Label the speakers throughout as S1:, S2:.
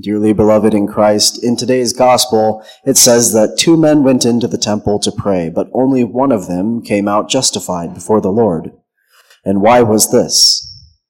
S1: Dearly beloved in Christ, in today's gospel, it says that 2 men went into the temple to pray, but only one of them came out justified before the Lord. And why was this?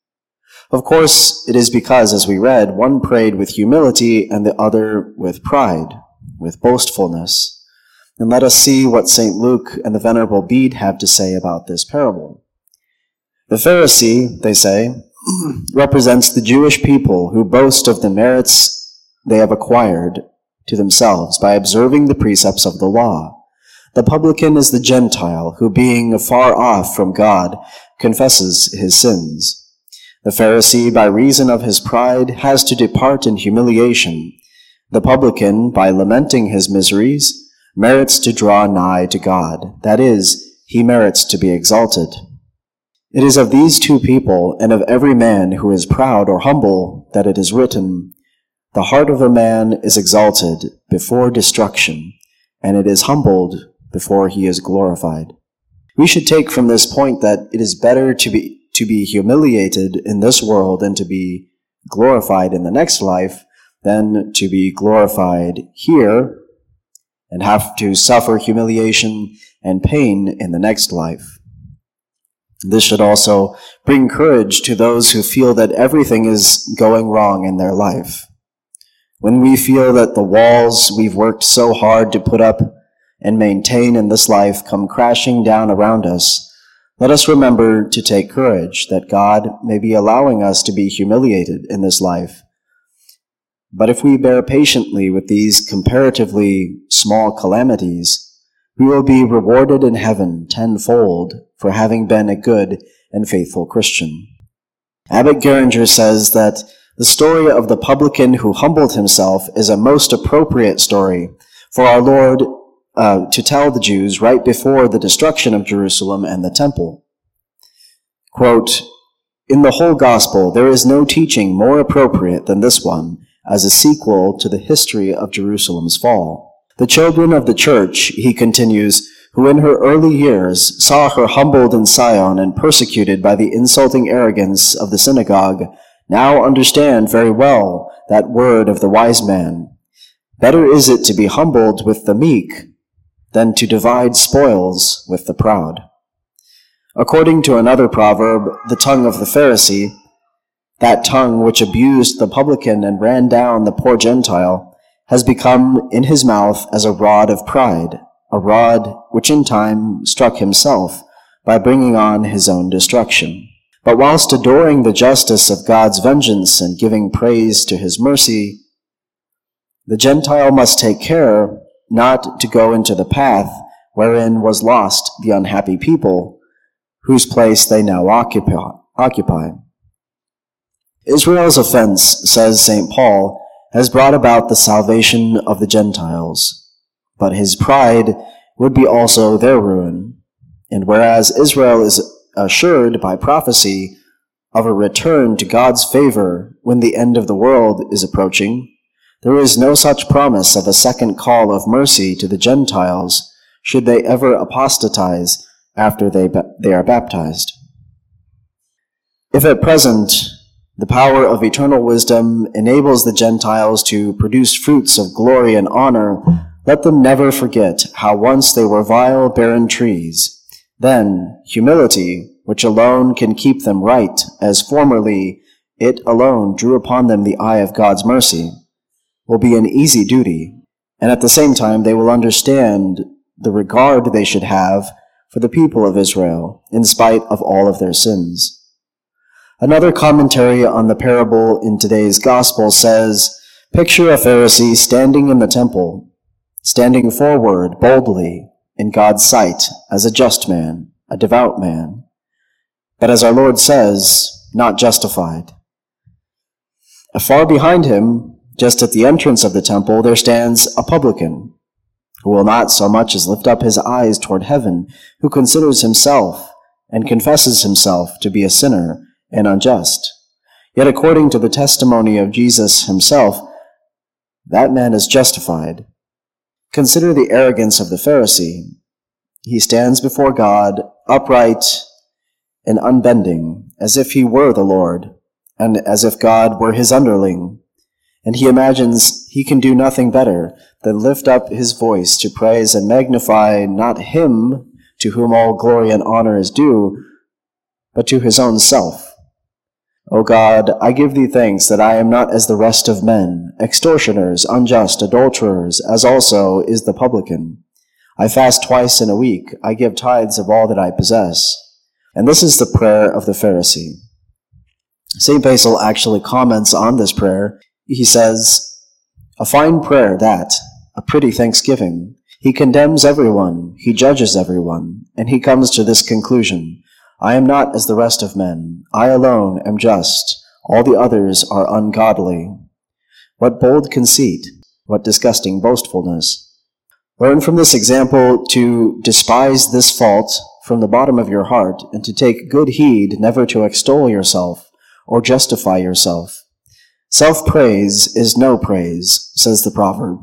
S1: Of course, it is because, as we read, one prayed with humility and the other with pride, with boastfulness. And let us see what St. Luke and the Venerable Bede have to say about this parable. The Pharisee, they say, represents the Jewish people who boast of the merits they have acquired to themselves by observing the precepts of the law. The publican is the Gentile who, being far off from God, confesses his sins. The Pharisee, by reason of his pride, has to depart in humiliation. The publican, by lamenting his miseries, merits to draw nigh to God. That is, he merits to be exalted. It is of these 2 people, and of every man who is proud or humble, that it is written, "The heart of a man is exalted before destruction, and it is humbled before he is glorified." We should take from this point that it is better to be humiliated in this world and to be glorified in the next life than to be glorified here and have to suffer humiliation and pain in the next life. This should also bring courage to those who feel that everything is going wrong in their life. When we feel that the walls we've worked so hard to put up and maintain in this life come crashing down around us, let us remember to take courage that God may be allowing us to be humiliated in this life. But if we bear patiently with these comparatively small calamities, we will be rewarded in heaven tenfold for having been a good and faithful Christian. Abbot Geringer says that the story of the publican who humbled himself is a most appropriate story for our Lord to tell the Jews right before the destruction of Jerusalem and the temple. Quote, "In the whole gospel, there is no teaching more appropriate than this one as a sequel to the history of Jerusalem's fall. The children of the church," he continues, "who in her early years saw her humbled in Sion and persecuted by the insulting arrogance of the synagogue, now understand very well that word of the wise man, 'Better is it to be humbled with the meek than to divide spoils with the proud.'" According to another proverb, the tongue of the Pharisee, that tongue which abused the publican and ran down the poor Gentile, has become in his mouth as a rod of pride, a rod which in time struck himself by bringing on his own destruction. But whilst adoring the justice of God's vengeance and giving praise to his mercy, the Gentile must take care not to go into the path wherein was lost the unhappy people, whose place they now occupy. Israel's offense, says St. Paul, has brought about the salvation of the Gentiles, but his pride would be also their ruin. And whereas Israel is assured by prophecy of a return to God's favor when the end of the world is approaching, there is no such promise of a second call of mercy to the Gentiles should they ever apostatize after they are baptized. If at present the power of eternal wisdom enables the Gentiles to produce fruits of glory and honor, let them never forget how once they were vile, barren trees. Then humility, which alone can keep them right, as formerly it alone drew upon them the eye of God's mercy, will be an easy duty, and at the same time they will understand the regard they should have for the people of Israel, in spite of all of their sins. Another commentary on the parable in today's gospel says, "Picture a Pharisee standing in the temple, standing forward boldly in God's sight as a just man, a devout man, but as our Lord says, not justified. Far behind him, just at the entrance of the temple, there stands a publican, who will not so much as lift up his eyes toward heaven, who considers himself and confesses himself to be a sinner and unjust. Yet according to the testimony of Jesus himself, that man is justified. Consider the arrogance of the Pharisee. He stands before God, upright and unbending, as if he were the Lord, and as if God were his underling. and he imagines he can do nothing better than lift up his voice to praise and magnify not him to whom all glory and honor is due, but to his own self. O God, I give thee thanks that I am not as the rest of men, extortioners, unjust, adulterers, as also is the publican. I fast twice in a week. I give tithes of all that I possess. And this is the prayer of the Pharisee. St. Basil actually comments on this prayer. He says, "A fine prayer that, a pretty thanksgiving. He condemns everyone, he judges everyone, and he comes to this conclusion: I am not as the rest of men. I alone am just. All the others are ungodly. What bold conceit, what disgusting boastfulness." Learn from this example to despise this fault from the bottom of your heart, and to take good heed never to extol yourself or justify yourself. Self-praise is no praise, says the proverb.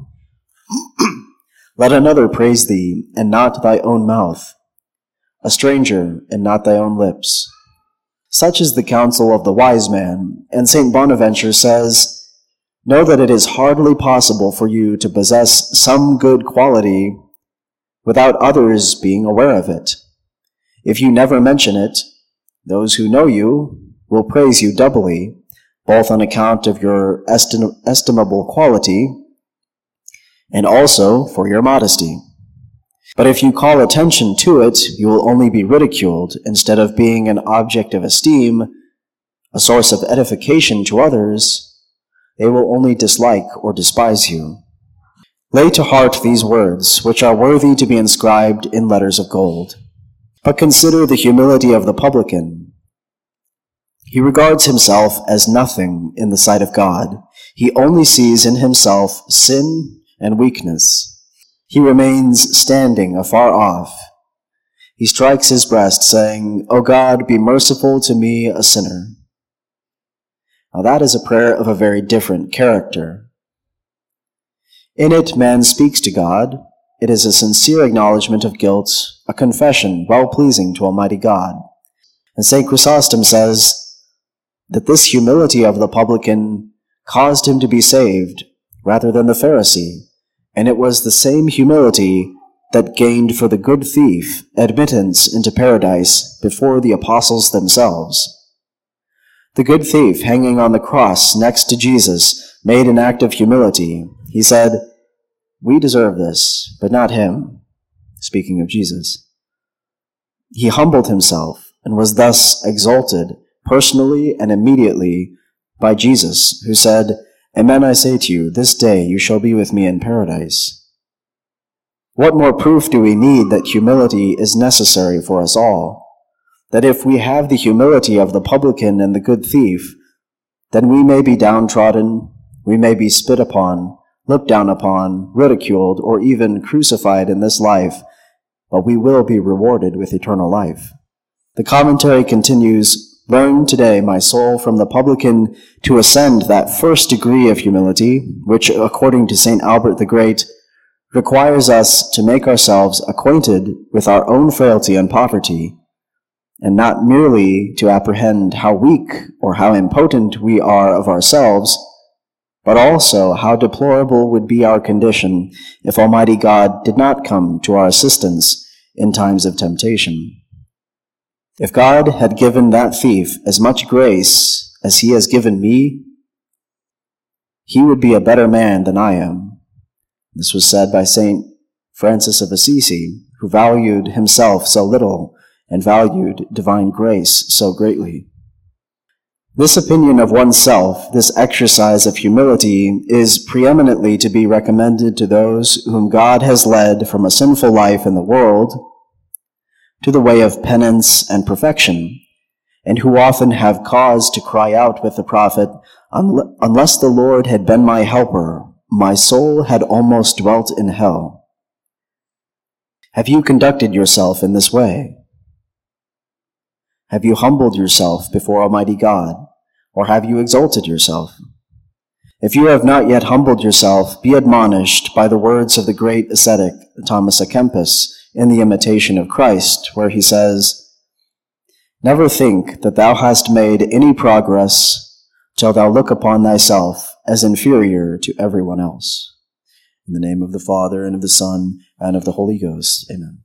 S1: Let another praise thee, and not thy own mouth, a stranger, and not thy own lips. Such is the counsel of the wise man, and St. Bonaventure says, "Know that it is hardly possible for you to possess some good quality without others being aware of it. If you never mention it, those who know you will praise you doubly, both on account of your estimable quality and also for your modesty. But if you call attention to it, you will only be ridiculed instead of being an object of esteem, a source of edification to others. They will only dislike or despise you. Lay to heart these words, which are worthy to be inscribed in letters of gold. But consider the humility of the publican. He regards himself as nothing in the sight of God. He only sees in himself sin and weakness. He remains standing afar off. He strikes his breast, saying, "O God, be merciful to me, a sinner." Now that is a prayer of a very different character. In it, man speaks to God. It is a sincere acknowledgement of guilt, a confession well-pleasing to Almighty God. And St. Chrysostom says that this humility of the publican caused him to be saved rather than the Pharisee, and it was the same humility that gained for the good thief admittance into paradise before the apostles themselves. The good thief, hanging on the cross next to Jesus, made an act of humility. He said, "We deserve this, but not him," speaking of Jesus. He humbled himself and was thus exalted personally and immediately by Jesus, who said, "Amen, I say to you, this day you shall be with me in paradise." What more proof do we need that humility is necessary for us all? That if we have the humility of the publican and the good thief, then we may be downtrodden, we may be spit upon, looked down upon, ridiculed, or even crucified in this life, but we will be rewarded with eternal life. The commentary continues, "Learn today, my soul, from the publican to ascend that first degree of humility, which, according to St. Albert the Great, requires us to make ourselves acquainted with our own frailty and poverty, and not merely to apprehend how weak or how impotent we are of ourselves, but also how deplorable would be our condition if Almighty God did not come to our assistance in times of temptation. If God had given that thief as much grace as he has given me, he would be a better man than I am." This was said by St. Francis of Assisi, who valued himself so little and valued divine grace so greatly. This opinion of oneself, this exercise of humility, is preeminently to be recommended to those whom God has led from a sinful life in the world to the way of penance and perfection, and who often have cause to cry out with the prophet, "Unless the Lord had been my helper, my soul had almost dwelt in hell." Have you conducted yourself in this way? Have you humbled yourself before Almighty God, or have you exalted yourself? If you have not yet humbled yourself, be admonished by the words of the great ascetic Thomas à Kempis in the Imitation of Christ, where he says, "Never think that thou hast made any progress till thou look upon thyself as inferior to everyone else. In the name of the Father, and of the Son, and of the Holy Ghost. Amen.